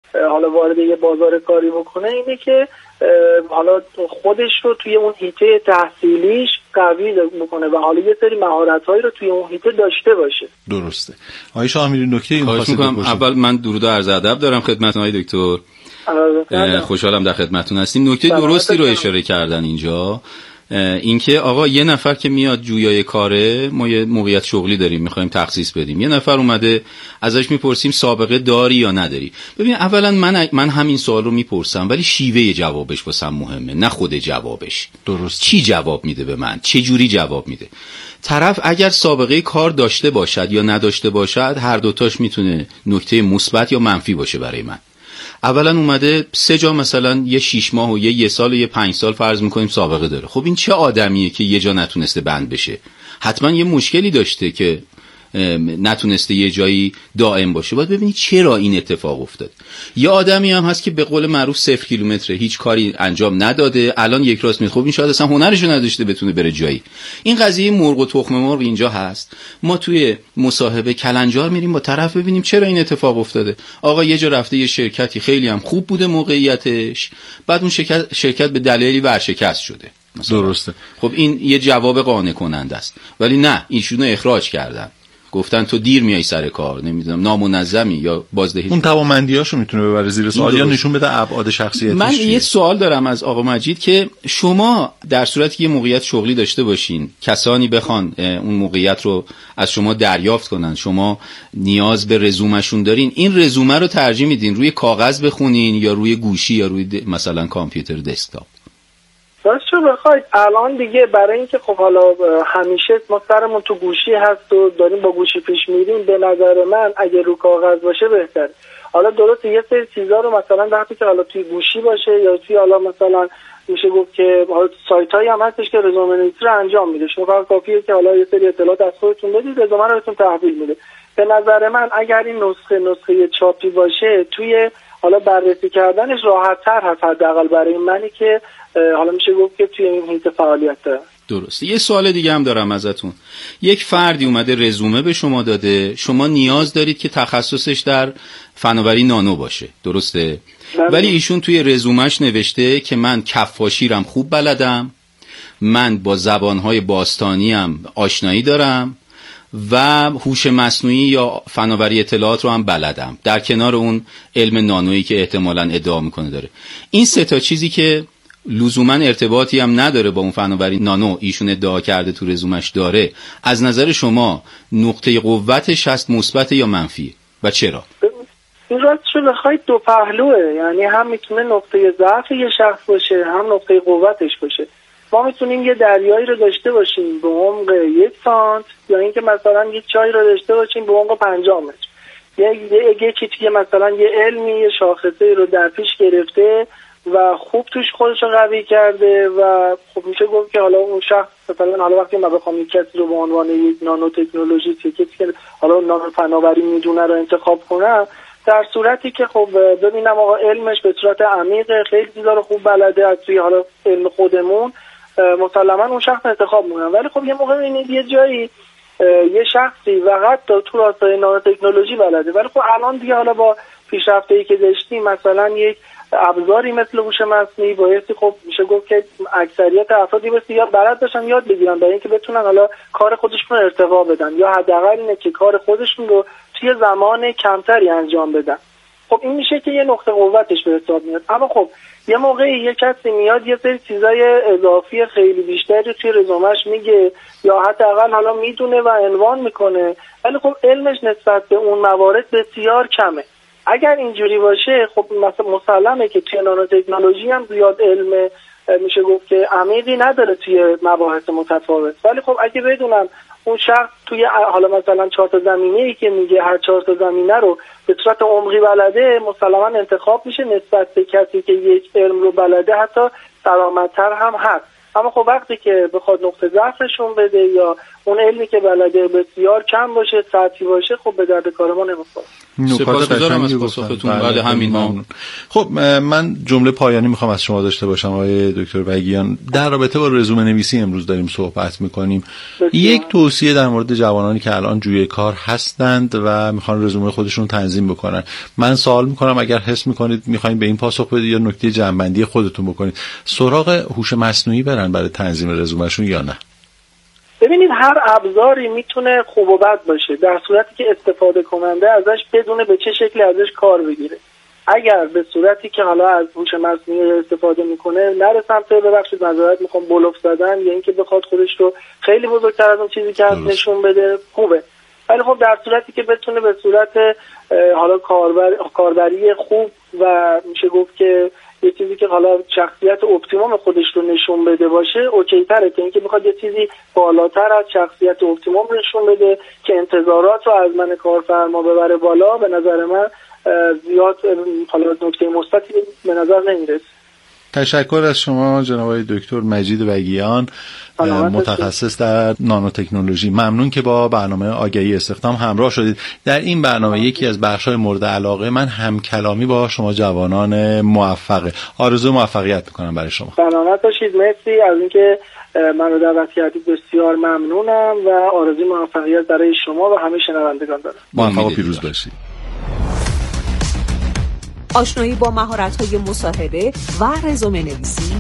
حالا وارد یه بازار کاری بکنه اینه که حالا خودش رو توی اون حیطه تحصیلیش قوی بکنه و حالا یه سری مهارت‌هایی رو توی اون حیطه داشته باشه. درسته. آقای شاهمیری نکته خواهش می‌کنم. اول من درود و عرض ادب دارم خدمت آقای دکتر. خوشحالم در خدمتتون هستیم. نکته درستی رو اشاره کردن اینجا، اینکه آقا یه نفر که میاد جویای کاره، ما یه موقعیت شغلی داریم میخوایم تخصیص بدیم، یه نفر اومده ازش میپرسیم سابقه داری یا نداری. ببین اولا من همین سوال رو میپرسم، ولی شیوه جوابش واسم مهمه، نه خود جوابش. درست. چی جواب میده به من، چه جوری جواب میده. طرف اگر سابقه کار داشته باشد یا نداشته باشد، هر دوتاش میتونه نکته مثبت یا منفی باشه برای من. اولا اومده 3 جا مثلا یه 6 ماه و یه سال و یه 5 سال فرض میکنیم سابقه داره. خب این چه آدمیه که یه جا نتونسته بند بشه؟ حتما یه مشکلی داشته که نتونسته یه جایی دائم باشه. باید ببینید چرا این اتفاق افتاد. یه آدمی هم هست که به قول معروف 0 کیلومتره، هیچ کاری انجام نداده، الان یک راست میاد. خب این شاید اصلا هنرشو نداشته بتونه بره جایی. این قضیه مرغ و تخم مرغ اینجا هست. ما توی مصاحبه کلنجار میریم با طرف ببینیم چرا این اتفاق افتاده. آقا یه جا رفته یه شرکتی خیلی هم خوب بوده موقعیتش، بعد اون شرکت به دلایلی ورشکست شده مثلا. درسته. خب این یه جواب قانع کننده است. ولی نه، ایشونو اخراج کردن، گفتن تو دیر میای سر کار، نمیدونم نامنظمی یا بازدهی. اون توانمندیاشو میتونه ببره زیر سوال یا نشون بده ابعاد شخصیتیش. من یه سوال دارم از آقا مجید که شما در صورتی که یه موقعیت شغلی داشته باشین، کسانی بخوان اون موقعیت رو از شما دریافت کنن، شما نیاز به رزومه‌شون دارین، این رزومه رو ترجیح میدین روی کاغذ بخونین یا روی گوشی یا روی مثلا کامپیوتر دسکتاپ؟ راستش بخواید الان دیگه برای اینکه خب حالا همیشه ما سرمون تو گوشی هست و داریم با گوشی پیش میریم، به نظر من اگه رو کاغذ باشه بهتره. حالا درسته یه سری چیزا رو مثلا وقتی که حالا توی گوشی باشه یا توی حالا مثلا میشه گفت که حالا سایتایی هم هستش که رزومه نویسی رو انجام میده، شما فقط کافیه که حالا یه سری اطلاعات از خودتون بدید، رزومه رو بهتون تحویل میده. به نظر من اگر این نسخه چاپی باشه، توی حالا بررسی کردنش راحت‌تر هست، حداقل برای منی که حالا میشه گفت که توی این حیطه فعالیت داره. درسته. یه سوال دیگه هم دارم ازتون. یک فردی اومده رزومه به شما داده، شما نیاز دارید که تخصصش در فناوری نانو باشه، درسته؟ ولی ایشون توی رزومش نوشته که من کفاشیرم خوب بلدم، من با زبانهای باستانیم آشنایی دارم و هوش مصنوعی یا فناوری اطلاعات رو هم بلدم، در کنار اون علم نانویی که احتمالاً ادعا میکنه داره. این 3 تا چیزی که لزوما ارتباطی هم نداره با اون فناوری نانو ایشون ادعا کرده تو رزومش داره، از نظر شما نقطه قوتش هست مثبت یا منفی و چرا؟ این راستش بخواید دو پهلوه، یعنی هم میتونه نقطه ضعف یه شخص باشه، هم نقطه قوتش باشه. ما میتونیم یه دریایی رو داشته باشیم به عمق 1 سانت، یا اینکه مثلا یه چای رو داشته باشیم به عمق 50 متر. یه چیزی مثلا یه علمی یه شاخصه رو در پیش گرفته و خوب توش خودش رو قوی کرده و خب میشه گفت که حالا اون شخص مثلا حالا وقتی من بخوام یک کسی رو به عنوان یک نانو تکنولوژیست، کسی که حالا نانو فناوری میدونه رو انتخاب کنم، در صورتی که خب ببینم آقا علمش به صورت عمیق خیلی چیزا رو خوب بلده از توی حالا علم خودمون، مسلما اون شخص انتخاب میکنم. ولی خب یه موقع ببینید یه جایی یه شخصی فقط تو راستای نانو تکنولوژی بلده، ولی خب الان دیگه حالا با پیشرفتایی که داشتیم مثلا یک ابزاری مثل هوش مصنوعی بایستی خب میشه گفت که اکثریت افرادی بایستی یا بلد باشن یاد بگیرن برای اینکه بتونن حالا کار خودشون رو ارتقا بدن، یا حداقل اینه که کار خودشون رو توی زمان کمتری انجام بدن. خب این میشه که یه نقطه قوتش به حساب میاد. اما خب یه موقعی یه کسی میاد یه سری چیزای اضافی خیلی بیشتری توی رزومش میگه یا حداقل حالا میدونه و عنوان میکنه، ولی خب علمش نسبت به اون موارد بسیار کمه. اگر اینجوری باشه خب مسلمه که توی نانو تکنولوژی هم زیاد علم میشه گفت که عمیقی نداره توی مباحث متفاوت. ولی خب اگه بدونم اون شخص توی حالا مثلا 4 تا زمینه‌ای که میگه هر 4 تا زمینه رو به صورت عمقی بلده، مسلما انتخاب میشه نسبت به کسی که یک علم رو بلده، حتی سلامت‌تر هم هست. اما خب وقتی که بخواد نقطه ضعفشون بده یا اون علمی که بلده بسیار کم باشه، سطحی باشه، خب به درد کار ما نمیخوره. سپاسگزارم از پاسختون. بله همین ها. خب من جمله پایانی میخوام از شما داشته باشم آقای دکتر بگیان. در رابطه با رزومه نویسی امروز داریم صحبت میکنیم. یک توصیه در مورد جوانانی که الان جوی کار هستند و میخوان رزومه خودشون تنظیم بکنن. من سوال میکنم اگر حس میکنید میخواین به این پاسخ بدید یا نکته جنبندی خودتون بکنید، سراغ هوش مصنوعی برن برای تنظیم رزومهشون یا نه؟ ببینید هر ابزاری میتونه خوب و بد باشه در صورتی که استفاده کننده ازش بدونه به چه شکلی ازش کار بگیره. اگر به صورتی که حالا از هوش مصنوعی استفاده میکنه نره سمت ببخشید معذرت میخوام بلوف زدن یا اینکه بخواد خودش رو خیلی بزرگتر از اون چیزی که هست نشون بده خوبه، ولی خب در صورتی که بتونه به صورت حالا کاربری خوب و میشه گفت که یه چیزی که حالا شخصیت اپتیموم خودش رو نشون بده باشه اوکی تره که اینکه بخواد یه چیزی بالاتر از شخصیت اپتیموم نشون بده که انتظارات رو از من کارفرما ببره بالا. به نظر من زیاد حالا نکته مثبتی به نظر نمیرسه. تشکر از شما جناب آقای دکتر مجید بگیان، متخصص در نانوتکنولوژی. ممنون که با برنامه آگهی استخدام همراه شدید. در این برنامه یکی از بخش‌های مورد علاقه من همکلامی با شما جوانان موفقه. آرزو موفقیت می‌کنم برای شما. سلامت باشید. مرسی از اینکه منو دعوت کردید، بسیار ممنونم و آرزوی موفقیت برای شما و همه شنوندگان دارم. موفق و پیروز باشید. آشنایی با مهارت‌های مصاحبه و رزومه نویسی،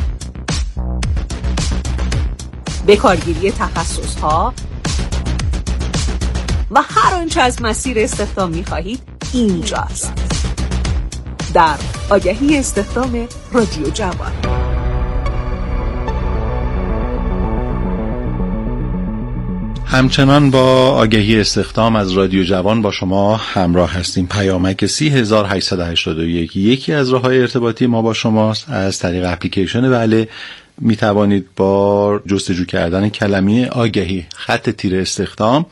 بکارگیری تخصص‌ها و هر آنچه از مسیر استخدام می‌خواهید اینجاست. در آگهی استخدام رادیو جوان. همچنان با آگهی استخدام از رادیو جوان با شما همراه هستیم. پیامک 3881 یکی از راه‌های ارتباطی ما با شماست. از طریق اپلیکیشن بله می توانید با جستجو کردن کلمه آگهی _ استخدام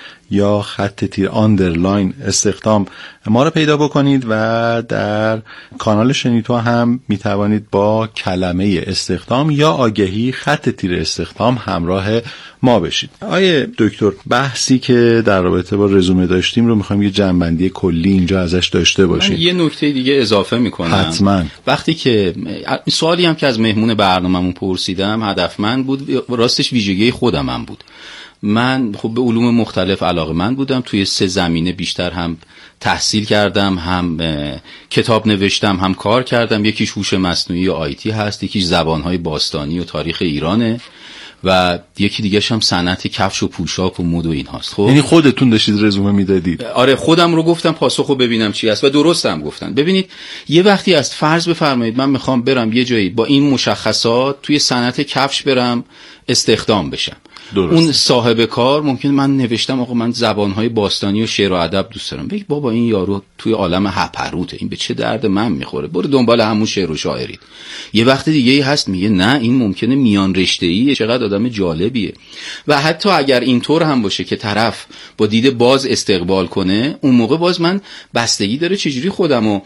یا _ آندرلاین استخدام ما رو پیدا بکنید و در کانال شنیتو هم می توانید با کلمه استخدام یا آگهی _ استخدام همراه ما بشید. آیه دکتر، بحثی که در رابطه با رزومه داشتیم رو میخوایم یه جنبندی کلی اینجا ازش داشته باشیم. یه نکته دیگه اضافه میکنم. حتما. وقتی که سوالی هم که از مهمون برنامه‌مون پرسیدم هدفمند بود، راستش ویژگی خودم هم بود. من خب به علوم مختلف علاقه‌مند بودم، توی 3 زمینه بیشتر هم تحصیل کردم، هم کتاب نوشتم، هم کار کردم. یکیش هوش مصنوعی و آیتی هست، یکیش زبان‌های باستانی و تاریخ ایرانه و یکی دیگه‌ش هم صنعت کفش و پوشاک و مد و این هاست. خب یعنی خودتون داشتید رزومه میدادید؟ آره، خودم رو گفتم پاسخو ببینم چی است و درستم گفتن. ببینید یه وقتی از فرض بفرمایید من میخوام برم یه جایی با این مشخصات توی صنعت کفش برم استخدام بشم. درسته. اون صاحب کار ممکن من نوشتم آقا من زبانهای باستانی و شعر و ادب دوست دارم، بگی بابا این یارو توی عالم هپروته، این به چه درد من میخوره، برو دنبال همون شعر و شاعری. یه وقت دیگه ای هست میگه نه این ممکنه میان رشته‌ایه، چقدر آدم جالبیه. و حتی اگر اینطور هم باشه که طرف با دید باز استقبال کنه، اون موقع باز من بستگی داره چجوری خودمو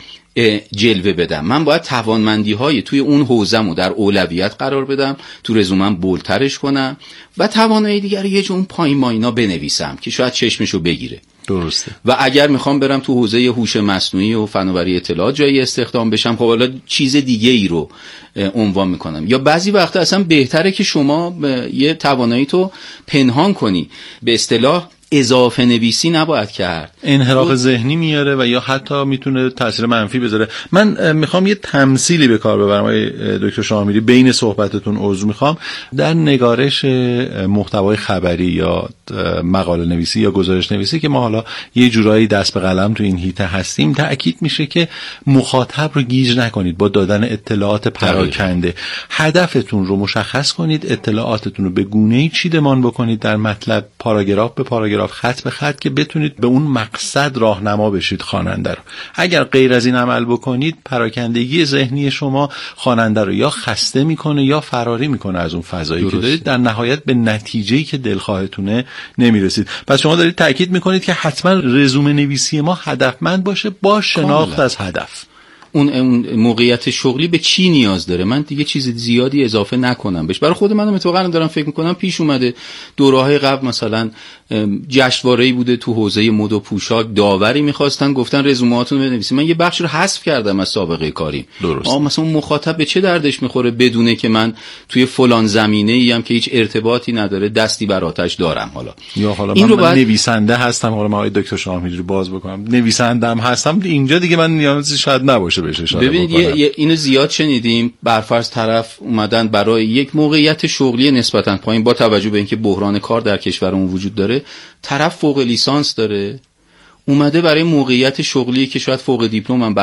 جلوه بدم. من باید توانمندی‌های توی اون حوزه‌مو در اولویت قرار بدم، تو رزومم بولترش کنم و توانایی دیگر یه جون پایین ماینا بنویسم که شاید چشمشو بگیره. درسته. و اگر میخوام برم تو حوزه هوش مصنوعی و فناوری اطلاعات جایی استخدام بشم، خب حالا چیز دیگه ای رو عنوان میکنم. یا بعضی وقتا اصلا بهتره که شما یه توانایی تو پنهان کنی، به اصطلاح اضافه نویسی نباید کرد، انحراف ذهنی میاره و یا حتی میتونه تاثیر منفی بذاره. من میخوام یه تمثیلی به کار ببرم آقای دکتر شامیری بین صحبتتون عضو میخوام. در نگارش محتوای خبری یا مقاله نویسی یا گزارش نویسی که ما حالا یه جورایی دست به قلم تو این هیته هستیم، تأکید میشه که مخاطب رو گیج نکنید با دادن اطلاعات پراکنده. هدفتون رو مشخص کنید، اطلاعاتتون رو به گونه‌ای چیدمان بکنید در مطلب، پاراگراف به پاراگراف، خط به خط، که بتونید به اون مقصد راهنما بشید خواننده رو. اگر غیر از این عمل بکنید، پراکندگی ذهنی شما خواننده رو یا خسته میکنه یا فراری میکنه از اون فضایی که دارید، در نهایت به نتیجه‌ای که دلخواهتونه نمیرسید. پس شما دارید تاکید میکنید که حتما رزومه نویسی ما هدفمند باشه با شناخت از هدف. اون موقعیت شغلی به چی نیاز داره، من دیگه چیز زیادی اضافه نکنم بهش. برای خود منم اتفاقا دارم فکر میکنم پیش اومده دوره‌های قبل مثلا جشنواره‌ای بوده تو حوزه مد و پوشاک، داوری می‌خواستن، گفتن رزومه‌هاتون رو بنویسید. من یه بخش رو حذف کردم از سابقه کاریم. درست. مثلا مخاطب به چه دردش می‌خوره بدونه که من توی فلان زمینه‌ای هم که هیچ ارتباطی نداره دستی بر آتش دارم. حالا من نویسنده هستم، حالا من آقای دکتر شاهمیری رو باز بکنم، نویسنده‌ام هستم، اینجا دیگه من نیازی شاید نباشه بهش اشاره بکنم. ببینید اینو زیاد شنیدیم، برفرض طرف اومدن برای یک موقعیت شغلی نسبتاً پایین، با توجه به اینکه بحران کار در کشورمون وجود داره، طرف فوق لیسانس داره، اومده برای موقعیت شغلی که شاید فوق دیپلم هم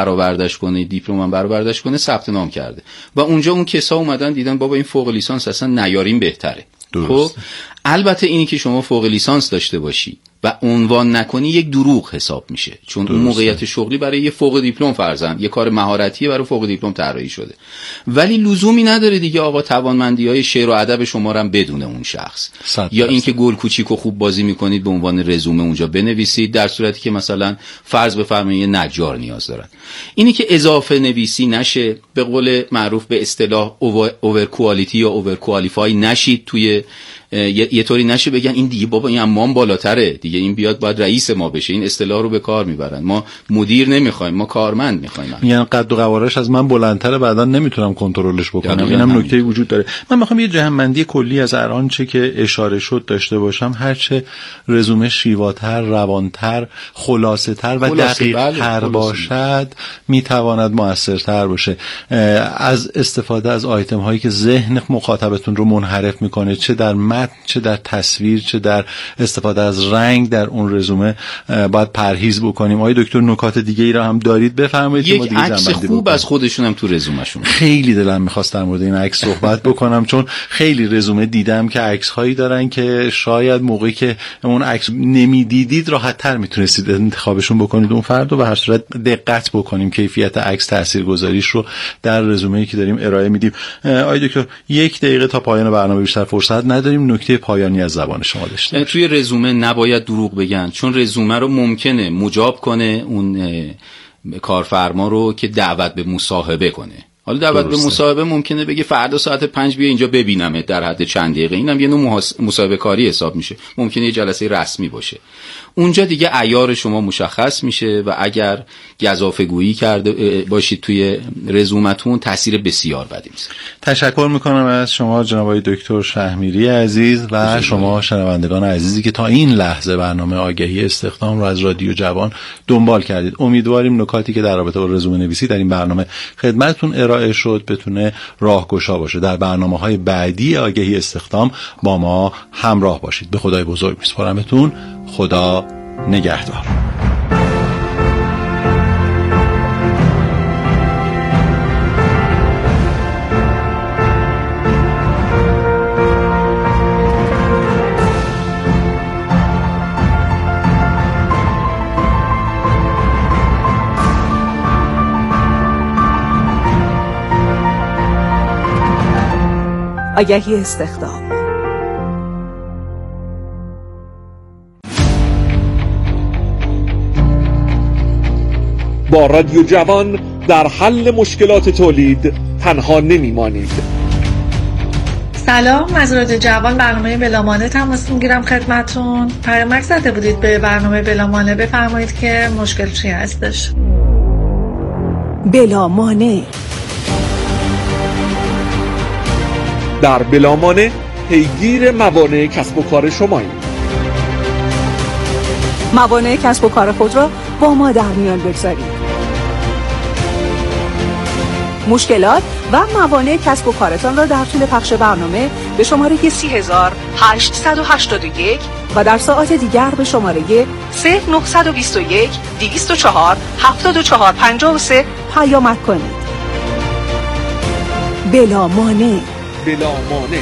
برآوردش کنه ثبت نام کرده و اونجا اون کسا اومدن دیدن بابا این فوق لیسانس اصلا نیاریم بهتره. خب البته اینی که شما فوق لیسانس داشته باشی و عنوان نکنی یک دروغ حساب میشه، چون اون موقعیت شغلی برای یه فوق دیپلم فرضاً یه کار مهارتی برای فوق دیپلم طراحی شده، ولی لزومی نداره دیگه آقا توانمندی‌های شعر و ادب شما رو هم بدونه اون شخص، یا اینکه گل کوچیک و خوب بازی میکنید به عنوان رزومه اونجا بنویسید، در صورتی که مثلا فرض بفرمایید نجار نیاز دارن. اینی که اضافه نویسی نشه، به قول معروف به اصطلاح اوور کوالیتی یا اوور کوالیفای نشید، توی یه طوری نشه بگن این دیگه بابا این امام بالاتره دیگه، این بیاد باید رئیس ما بشه، این اصطلاح رو به کار میبرن. ما مدیر نمیخوایم، ما کارمند میخوایم. یعنی قد و قوارش از من بلندتره، بعدا نمیتونم کنترلش بکنم. اینم نکته وجود داره. من میخوام یه جهت‌بندی کلی از الان چه که اشاره شد داشته باشم. هرچه رزومه شیواتر، روانتر، خلاصه‌تر و دقیق‌تر باشد میتواند موثرتر باشه. از استفاده از آیتم هایی که ذهن مخاطبتون رو منحرف میکنه، چه در متن، چه در تصویر، چه در استفاده از رنگ در اون رزومه باید پرهیز بکنیم. آقای دکتر نکات دیگه ای را هم دارید بفرمایید. یک عکس خوب از خودشون هم تو رزومهشون. خیلی دلم می‌خواست در مورد این عکس صحبت بکنم، چون خیلی رزومه دیدم که عکس هایی دارن که شاید موقعی که اون عکس نمیدیدید راحت‌تر میتونستید انتخابشون بکنید اون فرد رو. به هر صورت دقت بکنیم کیفیت عکس تاثیرگذاریش رو در رزومه‌ای که داریم ارائه میدیم. آقای دکتر 1 دقیقه تا پایان برنامه بیشتر فرصت نداریم، نکته پایانی از زبان شما داشته. توی رزومه نباید دروغ بگن، چون رزومه رو ممکنه مجاب کنه اون کارفرما رو که دعوت به مصاحبه کنه. حالا دعوت به مصاحبه ممکنه بگه فردا ساعت 5 بیا اینجا ببینمت در حد چند دقیقه، اینم یه نوع مصاحبه کاری حساب میشه. ممکنه یه جلسه رسمی باشه، اونجا دیگه عیار شما مشخص میشه و اگر گزافه‌گویی کرده باشید توی رزومتون تاثیر بسیار بدی میذاره. تشکر میکنم از شما جناب آقای دکتر شهمیری عزیز و شما شنوندگان عزیزی که تا این لحظه برنامه آگهی استخدام رو از رادیو جوان دنبال کردید. امیدواریم نکاتی که در رابطه با رزومه نویسی در این برنامه خدمتتون ارائه شد بتونه راهگشا باشه. در برنامه‌های بعدی آگهی استخدام با ما همراه باشید. به خدای بزرگ میسپارمتون. خدا نگهدار. آگهی استخدام. با رادیو جوان در حل مشکلات تولید تنها نمیمانید. سلام، از رادیو جوان برنامه بلامانه تماس میگیرم خدمتون. پیامک زده بودید به برنامه بلامانه، بفرمایید که مشکل چی هستش. بلامانه. در بلامانه پیگیر موانع کسب و کار شماییم. موانع کسب و کار خود را با ما در میان بگذارید. مشکلات و موانع کسب و کارتان را در طول پخش برنامه به شماره 30881 و در ساعات دیگر به شماره 0921 204 7453 پیامک کنید. بلامانع. بلامانع.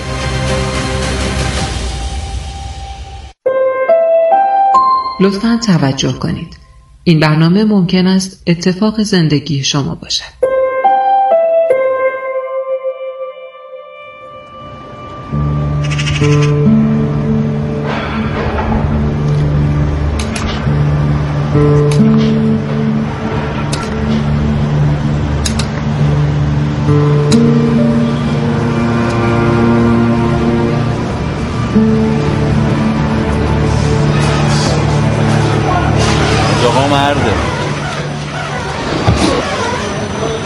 لطفاً توجه کنید. این برنامه ممکن است اتفاق زندگی شما باشد.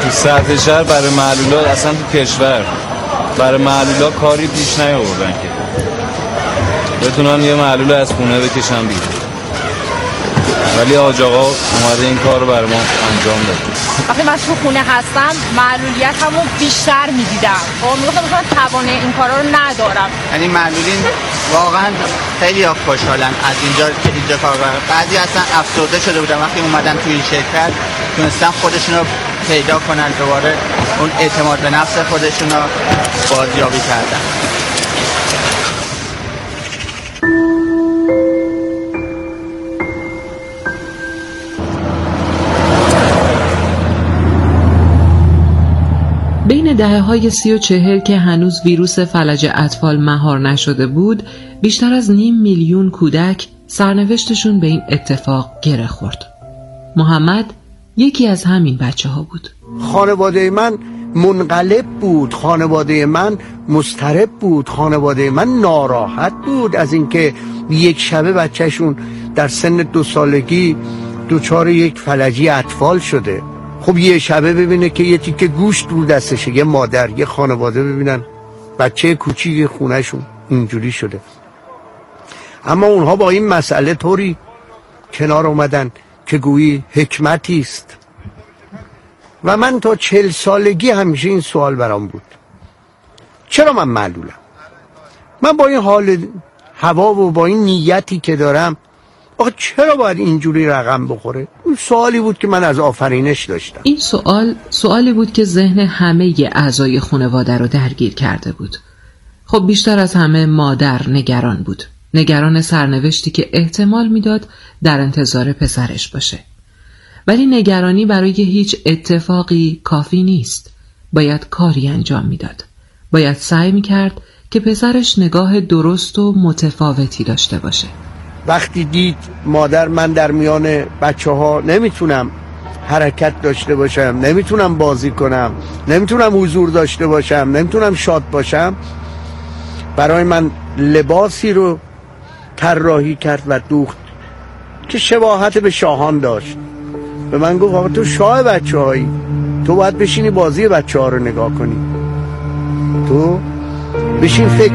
تو سطح شهر برای معلولا، اصلا تو کشور برای معلولا کاری پیش نیاوردن که بتونن یه معلول از خونه بکشن بیرون، ولی آج آقا اومده این کار رو برای ما انجام داد. وقتی من تو خونه هستم معلولیتمو بیشتر میدیدم، میگفتم توان این کارا رو ندارم. یعنی معلولین واقعا خیلی خوشحالن از اینجا کار کنن. بعضی اصلا افسرده شده بودن وقتی اومدن تو این شرکت، تونستن خودشون رو پیدا کنن، دوباره اون اعتماد به نفس خودشون رو بازیابی کردن. بین دهه‌های 30 و 40 که هنوز ویروس فلج اطفال مهار نشده بود، بیشتر از 500,000 میلیون کودک سرنوشتشون به این اتفاق گره خورد. محمد یکی از همین بچه‌ها بود. خانواده من منقلب بود، خانواده من مضطرب بود، خانواده من ناراحت بود از اینکه یک شبه بچه‌شون در سن 2 سالگی دچار یک فلجی اطفال شده. خب یه شبه ببینه که یه تیکه گوشت رو دستشه، یه مادر، یه خانواده ببینن بچه کوچیک خونهشون اینجوری شده. اما اونها با این مسئله طوری کنار اومدن که گویی حکمتی است. و من تا 40 سالگی همیشه این سوال برام بود، چرا من معلولم؟ من با این حال هوا و با این نیتی که دارم آخه چرا باید اینجوری رقم بخوره؟ این سوالی بود که من از آفرینش داشتم. این سوالی بود که ذهن همه اعضای خانواده رو درگیر کرده بود. خب بیشتر از همه مادر نگران بود، نگران سرنوشتی که احتمال میداد در انتظار پسرش باشه. ولی نگرانی برای هیچ اتفاقی کافی نیست. باید کاری انجام میداد. باید سعی میکرد که پسرش نگاه درست و متفاوتی داشته باشه. وقتی دید مادر من در میان بچه ها نمیتونم حرکت داشته باشم، نمیتونم بازی کنم، نمیتونم حضور داشته باشم، نمیتونم شاد باشم، برای من لباسی رو طراحی کرد و دوخت که شباهت به شاهان داشت. به من گفت آقا تو شاه بچه هایی، تو باید بشینی بازی بچه ها رو نگاه کنی، تو بشین فکر.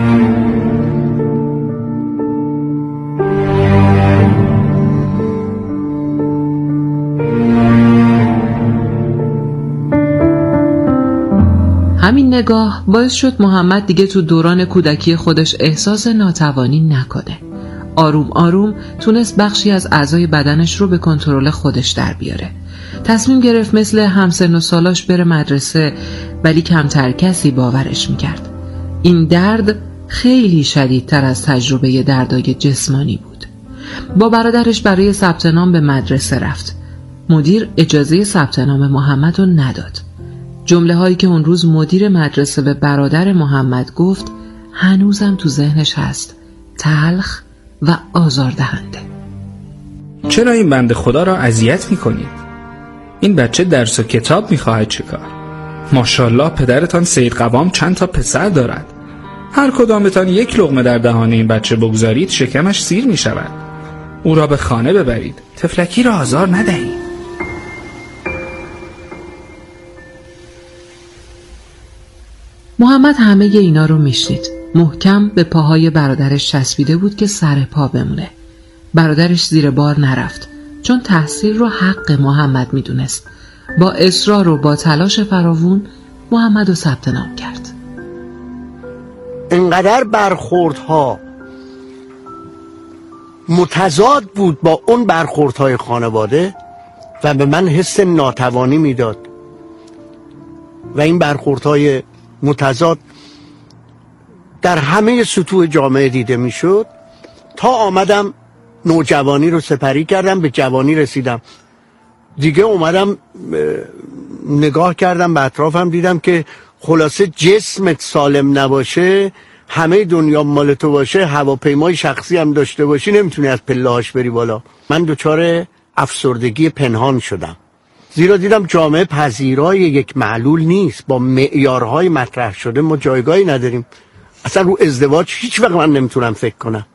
همین نگاه باعث شد محمد دیگه تو دوران کودکی خودش احساس ناتوانی نکنه. آروم آروم تونست بخشی از اعضای بدنش رو به کنترل خودش در بیاره. تصمیم گرفت مثل همسن و سالاش بره مدرسه، ولی کمتر کسی باورش میکرد. این درد خیلی شدیدتر از تجربه دردای جسمانی بود. با برادرش برای ثبت نام به مدرسه رفت. مدیر اجازه ثبت نام محمد رو نداد. جمله هایی که اون روز مدیر مدرسه به برادر محمد گفت هنوزم تو ذهنش هست، تلخ و آزاردهنده. چرا این بنده خدا را اذیت میکنید؟ این بچه درس و کتاب میخواهد چیکار؟ ماشاءالله پدرتان سید قوام چند تا پسر دارد. هر کدامتان یک لقمه در دهان این بچه بگذارید شکمش سیر میشود. او را به خانه ببرید، طفلکی را آزار ندهید. محمد همه اینا رو میشنید. محکم به پاهای برادرش چسبیده بود که سر پا بمونه. برادرش زیر بار نرفت، چون تحصیل رو حق محمد میدونست. با اصرار و با تلاش فراوون محمد رو ثبت نام کرد. انقدر برخوردها متضاد بود با اون برخوردهای خانواده و به من حس ناتوانی میداد و این برخوردهای متضاد در همه سطوح جامعه دیده میشد تا آمدم نوجوانی رو سپری کردم، به جوانی رسیدم. دیگه اومدم نگاه کردم به اطرافم، دیدم که خلاصه جسمت سالم نباشه، همه دنیا مال تو باشه، هواپیمای شخصی هم داشته باشی، نمیتونی از پله‌هاش بری بالا. من دچار افسردگی پنهان شدم، زیرا دیدم جامعه پذیرای یک معلول نیست. با معیارهای مطرح شده ما جایگاهی نداریم. اصلا رو ازدواج هیچ وقت من نمیتونم فکر کنم.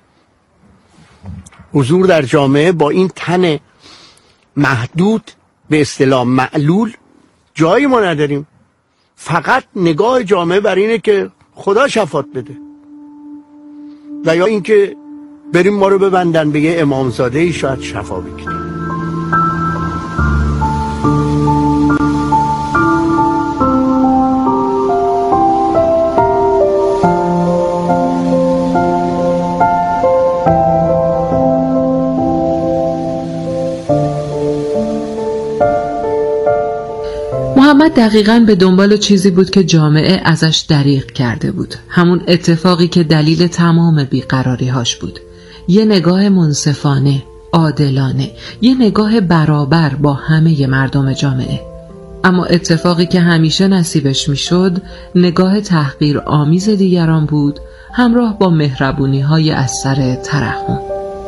حضور در جامعه با این تن محدود به اصطلاح معلول جایی ما نداریم. فقط نگاه جامعه بر اینه که خدا شفاعت بده و یا اینکه بریم ما رو ببندن به یه امامزاده ای شاید شفا بگیریم. محمد دقیقاً به دنبال چیزی بود که جامعه ازش دریغ کرده بود. همون اتفاقی که دلیل تمام بیقراری‌هاش بود. یه نگاه منصفانه، عادلانه، یه نگاه برابر با همه مردم جامعه. اما اتفاقی که همیشه نصیبش میشد، نگاه تحقیر آمیز دیگران بود، همراه با مهربونی‌های از سر ترحم.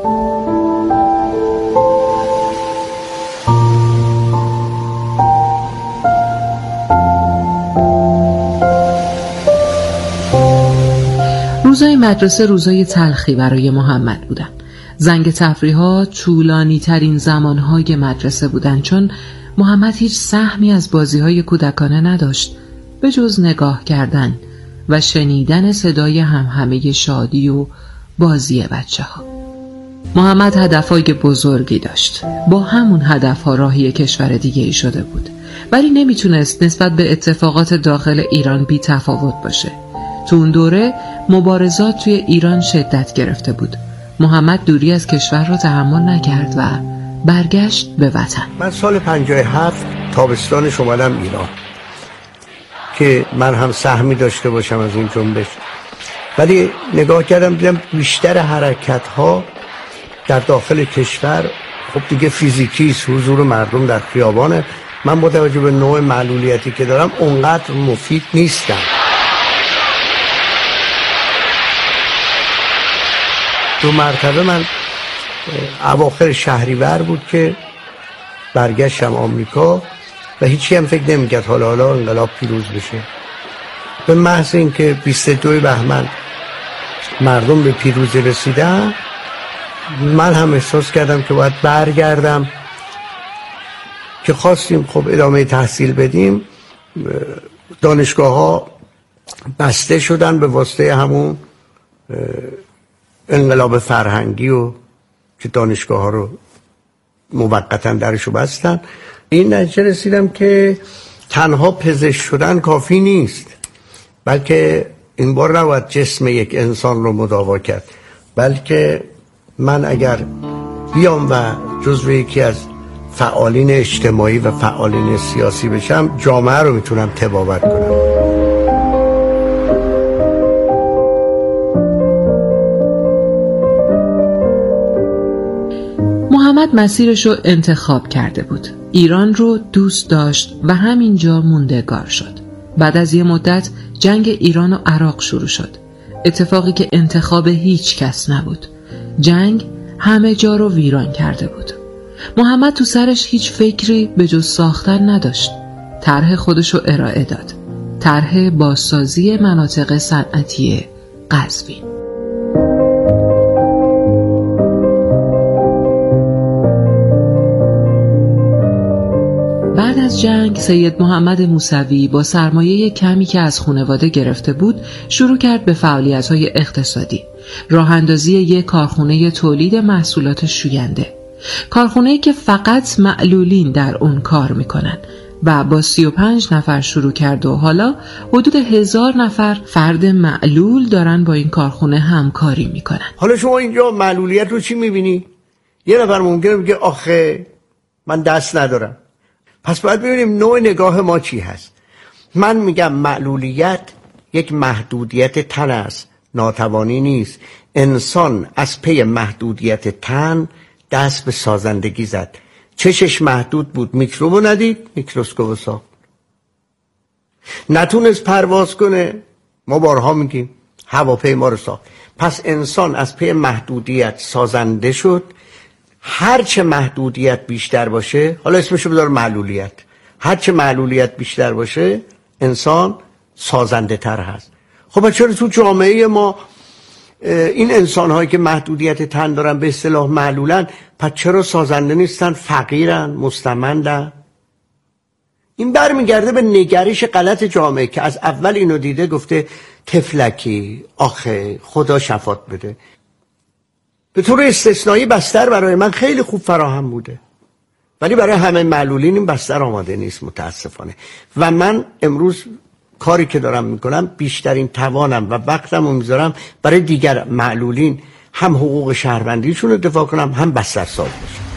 روزای مدرسه روزای تلخی برای محمد بودن. زنگ تفریحات طولانی ترین زمانهای مدرسه بودن، چون محمد هیچ سهمی از بازیهای کودکانه نداشت به جز نگاه کردن و شنیدن صدای همهمه شادی و بازی بچه ها. محمد هدفهای بزرگی داشت. با همون هدفها راهی کشور دیگه ای شده بود، ولی نمیتونست نسبت به اتفاقات داخل ایران بی تفاوت باشه. تو اون دوره مبارزات توی ایران شدت گرفته بود. محمد دوری از کشور رو تحمل نکرد و برگشت به وطن. من سال 57 تابستانش اومدم ایران که من هم سهمی داشته باشم از این جنبش، ولی نگاه کردم دیدم بیشتر حرکت ها در داخل کشور خب دیگه فیزیکی است، حضور مردم در خیابانه. من با توجه به نوع معلولیتی که دارم اونقدر مفید نیستم. دو مرتبه من اواخر شهریور بود که برگشتم آمریکا و هیچی هم فکر نمی‌کرد حالا انقلاب پیروز بشه. به محض اینکه 22 بهمن مردم به پیروزی رسیدن، من هم احساس کردم که باید برگردم. که خواستیم خب ادامه تحصیل بدیم، دانشگاه ها بسته شدن به واسطه همون انقلاب فرهنگی و که دانشگاه ها رو موقتا درشو بستن. این نتیجه رسیدم که تنها پزشک شدن کافی نیست، بلکه این بار نباید جسم یک انسان رو مداوا کرد، بلکه من اگر بیام و جزو یکی از فعالین اجتماعی و فعالین سیاسی بشم، جامعه رو میتونم تبابت کنم. محمد مسیرش رو انتخاب کرده بود. ایران رو دوست داشت و همینجا موندگار شد. بعد از یه مدت جنگ ایران و عراق شروع شد. اتفاقی که انتخاب هیچ کس نبود. جنگ همه جا رو ویران کرده بود. محمد تو سرش هیچ فکری به جز ساختن نداشت. طرح خودش رو ارائه داد. طرح بازسازی مناطق صنعتی قزوین. بعد از جنگ سید محمد موسوی با سرمایه کمی که از خانواده گرفته بود شروع کرد به فعالیت‌های اقتصادی. راه اندازی یک کارخانه تولید محصولات شوینده. کارخانه‌ای که فقط معلولین در اون کار میکنن و با 35 نفر شروع کرد و حالا حدود 1000 نفر فرد معلول دارن با این کارخانه همکاری میکنن. حالا شما اینجا معلولیت رو چی میبینی؟ یه نفر ممکنه بگه آخه من دست ندارم. پس باید ببینیم نوع نگاه ما چی هست. من میگم معلولیت یک محدودیت تن است، ناتوانی نیست. انسان از پی محدودیت تن دست به سازندگی زد. چشش محدود بود، میکروبو ندید، میکروسکوپ ساخت. نتونست پرواز کنه، ما بارها میگیم هواپیما رو ساخت. پس انسان از پی محدودیت سازنده شد. هرچه محدودیت بیشتر باشه، حالا اسمشو بذار معلولیت، هرچه معلولیت بیشتر باشه انسان سازنده تر هست. خب چرا تو جامعه ما این انسان هایی که محدودیت تن دارن به اصطلاح معلولن، پس چرا سازنده نیستن؟ فقیرن، مستمندن. این برمیگرده به نگرش غلط جامعه که از اول اینو دیده گفته تفلکی، آخه خدا شفات بده. به طور استثنایی بستر برای من خیلی خوب فراهم بوده، ولی برای همه معلولین این بستر آماده نیست متاسفانه. و من امروز کاری که دارم میکنم بیشترین توانم و وقتم رو میذارم برای دیگر معلولین، هم حقوق شهروندیشون رو دفاع کنم، هم بستر ساز باشم.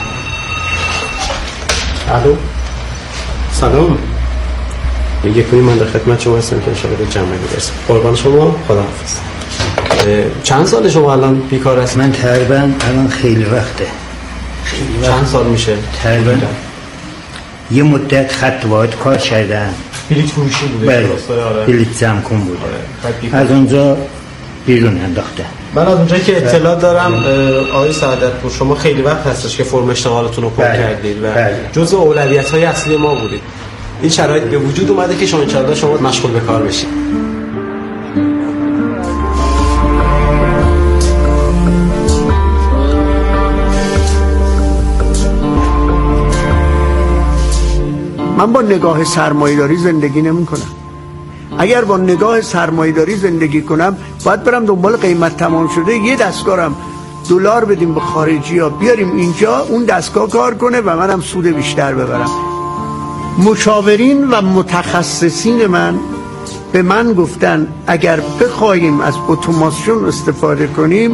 الو سلام، یک کنی من در خدمت شما هستم که انشاءالله به جمعه برسیم. قربان شما، خداحافظ. چند سال شما الان بیکار هست؟ من تقریبا الان خیلی وقته. چند سال میشه؟ تقریبا یه مدت خط واحد کار کردم. بلیط فروشی بوده؟ بله، بلیط زمکن بوده. از اونجا بیرون انداخته. من از اونجایی که اطلاع دارم آقای سعادتپور شما خیلی وقت هستش که فرم اشتغالتون رو پر کردید و جزء اولویت‌های اصلی ما بودید. این شرایط به وجود اومده که شما انشاءالله شما مشغول به کار بشید. من با نگاه سرمایه‌داری زندگی نمی‌کنم. اگر با نگاه سرمایه‌داری زندگی کنم باید برم دنبال قیمت تمام شده یه دستگاهم دلار بدیم به خارجی‌ها بیاریم اینجا اون دستگاه کار کنه و منم سود بیشتر ببرم. مشاورین و متخصصین من به من گفتن اگر بخوایم از اتوماسیون استفاده کنیم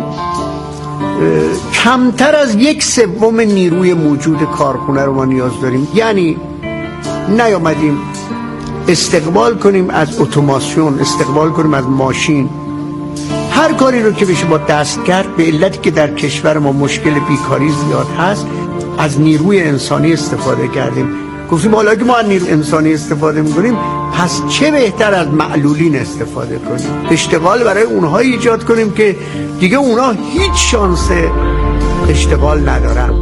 کمتر از 1/3 نیروی موجود کارخونه رو ما نیاز داریم. یعنی نیامدیم استقبال کنیم از اتوماسیون، استقبال کنیم از ماشین، هر کاری رو که بشه با دست کرد. به علتی که در کشور ما مشکل بیکاری زیاد هست از نیروی انسانی استفاده کردیم. گفتیم حالا که ما از نیروی انسانی استفاده میکنیم پس چه بهتر از معلولین استفاده کنیم، اشتغال برای اونها ایجاد کنیم که دیگه اونها هیچ شانس اشتغال ندارن.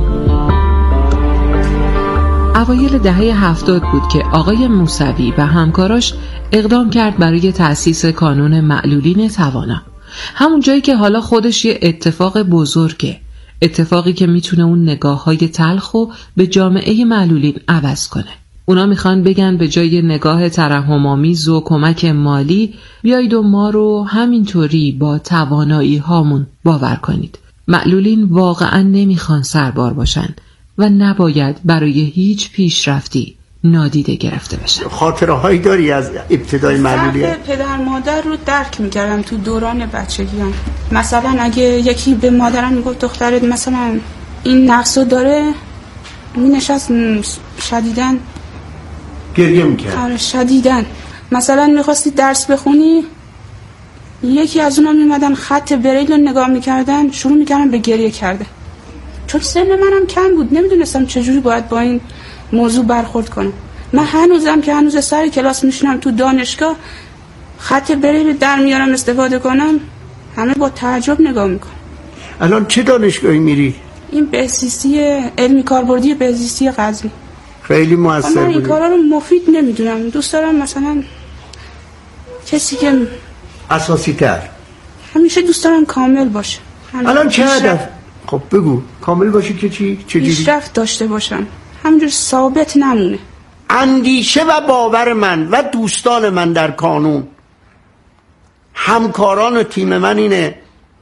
اوایل دهه 70 بود که آقای موسوی و همکاراش اقدام کرد برای تأسیس کانون معلولین توانا. همون جایی که حالا خودش یه اتفاق بزرگه، اتفاقی که میتونه اون نگاه‌های تلخو به جامعه معلولین عوض کنه. اونا میخوان بگن به جای نگاه ترحم‌آمیز و کمک مالی بیایید و ما رو همینطوری با توانایی هامون باور کنید. معلولین واقعا نمیخوان سربار باشن و نباید برای هیچ پیشرفتی نادیده گرفته بشن. خاطره هایی داری از ابتدای معلولیت؟ پدر مادر رو درک میکردم تو دوران بچگیام. مثلا اگه یکی به مادرم میگفت دخترت مثلا این نقصو داره، مینشست شدیدن گریه میکرد. آره شدیدن. مثلا میخواستی درس بخونی، یکی از اونا میمدن خط بریل رو نگاه میکردن شروع میکردن به گریه کرده. چون سن منم کم بود نمیدونستم چجوری باید با این موضوع برخورد کنم. من هنوزم که هنوز سر کلاس میشینم تو دانشگاه خط بریل در میارم استفاده کنم همه با تعجب نگاه میکنم. الان چه دانشگاهی میری؟ این بهزیستی علمی کاربردی بهزیستی غزنی. خیلی موثر بود. من این کارا رو مفید نمیدونم، دوست دارم مثلا کسی که اساسی تر، همیشه دوست دارم کامل باشه. الان چه هدف؟ خب بگو کامل باشه که چی؟ چجوری؟ پیشرفت داشته باشم، همینجور ثابت نمونه. اندیشه و باور من و دوستان من در کانون، همکاران و تیم من اینه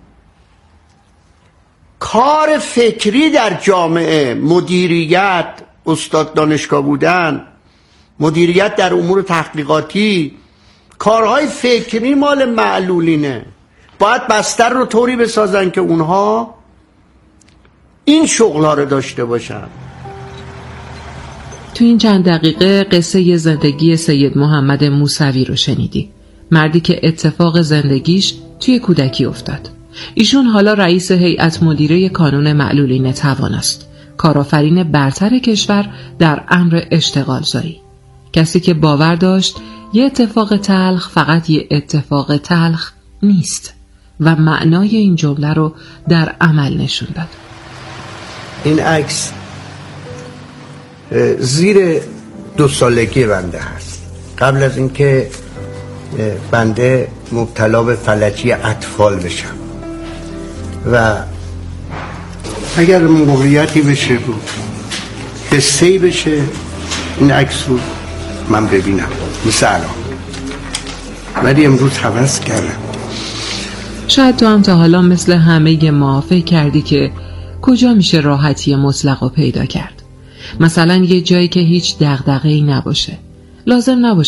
کار فکری در جامعه، مدیریت، استاد دانشگاه بودن، مدیریت در امور تحقیقاتی، کارهای فکری مال معلولینه. باید بستر رو طوری بسازن که اونها این شغل‌ها رو داشته باشن. تو این چند دقیقه قصه زندگی سید محمد موسوی رو شنیدی. مردی که اتفاق زندگیش توی کودکی افتاد. ایشون حالا رئیس هیئت مدیره کانون معلولین توان است. کارآفرین برتر کشور در امر اشتغالزایی. کسی که باور داشت یه اتفاق تلخ فقط یه اتفاق تلخ نیست و معنای این جمله رو در عمل نشون داد. این عکس زیر 2 سالگی بنده هست. قبل از اینکه بنده مبتلا به فلجی اطفال بشم و اگر موقعیتی بشه بود قصه‌ای بشه این عکس رو من ببینم مثل الان، ولی امروز حوض کردم. شاید تو هم تا حالا مثل همه ما فکر کردی که کجا میشه راحتی مطلق رو پیدا کرد. مثلا یه جایی که هیچ دغدغه‌ای نباشه. لازم نباشه